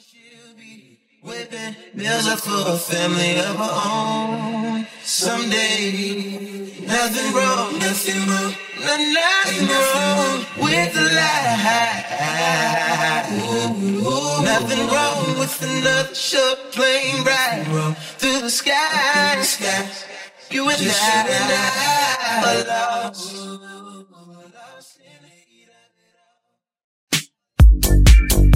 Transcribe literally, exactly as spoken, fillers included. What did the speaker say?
Whipping bills up for a family of our own. Someday, nothing wrong, nothing wrong, no- nothing wrong with the life. Nothing wrong with another short plane ride through the sky. You and I are lost.